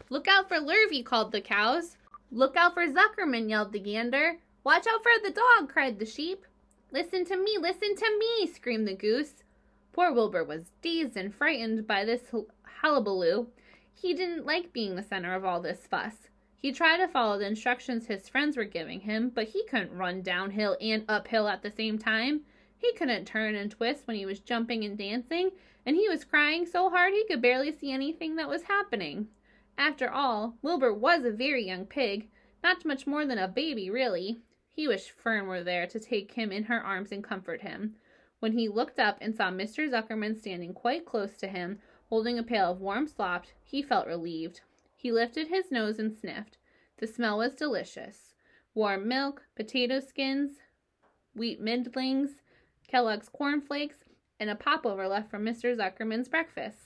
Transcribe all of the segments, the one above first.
Look out for Lurvy, called the cows. Look out for Zuckerman, yelled the gander. Watch out for the dog, cried the sheep. Listen to me, screamed the goose. Poor Wilbur was dazed and frightened by this hullabaloo. He didn't like being the center of all this fuss. He tried to follow the instructions his friends were giving him, but he couldn't run downhill and uphill at the same time. He couldn't turn and twist when he was jumping and dancing, and he was crying so hard he could barely see anything that was happening. After all, Wilbur was a very young pig, not much more than a baby, really. He wished Fern were there to take him in her arms and comfort him. When he looked up and saw Mr. Zuckerman standing quite close to him, holding a pail of warm slops, he felt relieved. He lifted his nose and sniffed. The smell was delicious. Warm milk, potato skins, wheat middlings, Kellogg's cornflakes, and a popover left from Mr. Zuckerman's breakfast.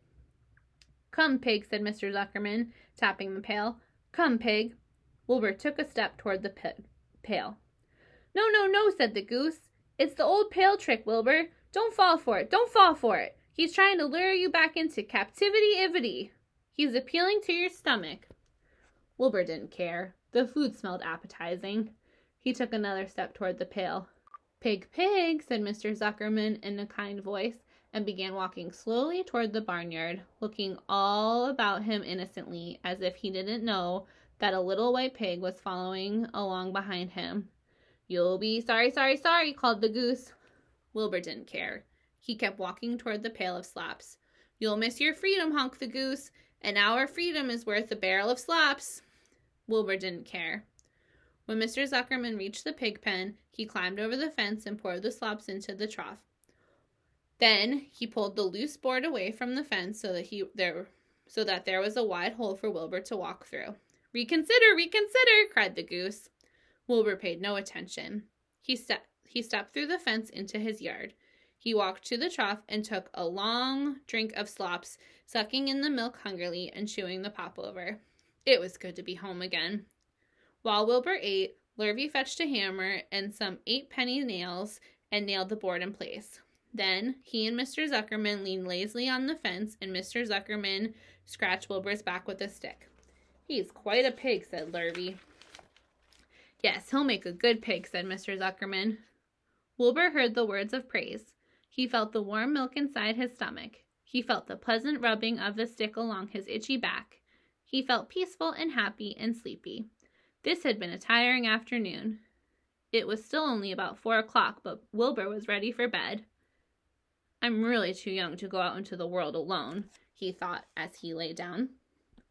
Come, Pig, said Mr. Zuckerman, tapping the pail. Come, Pig. Wilbur took a step toward the pail. No, no, no, said the goose. It's the old pail trick, Wilbur. Don't fall for it. Don't fall for it. He's trying to lure you back into captivity-ivity. He's appealing to your stomach. Wilbur didn't care. The food smelled appetizing. He took another step toward the pail. Pig, Pig, said Mr. Zuckerman in a kind voice, and began walking slowly toward the barnyard, looking all about him innocently, as if he didn't know that a little white pig was following along behind him. You'll be sorry, called the goose. Wilbur didn't care. He kept walking toward the pail of slops. You'll miss your freedom, honked the goose. An hour of freedom is worth a barrel of slops. Wilbur didn't care. When Mr. Zuckerman reached the pig pen, he climbed over the fence and poured the slops into the trough. Then he pulled the loose board away from the fence so that there was a wide hole for Wilbur to walk through. Reconsider, cried the goose. Wilbur paid no attention. He stepped through the fence into his yard. He walked to the trough and took a long drink of slops, sucking in the milk hungrily and chewing the popover. It was good to be home again. While Wilbur ate, Lurvy fetched a hammer and some 8-penny nails and nailed the board in place. Then he and Mr. Zuckerman leaned lazily on the fence, and Mr. Zuckerman scratched Wilbur's back with a stick. He's quite a pig, said Lurvy. Yes, he'll make a good pig, said Mr. Zuckerman. Wilbur heard the words of praise. He felt the warm milk inside his stomach. He felt the pleasant rubbing of the stick along his itchy back. He felt peaceful and happy and sleepy. This had been a tiring afternoon. It was still only about 4 o'clock, but Wilbur was ready for bed. I'm really too young to go out into the world alone, he thought as he lay down.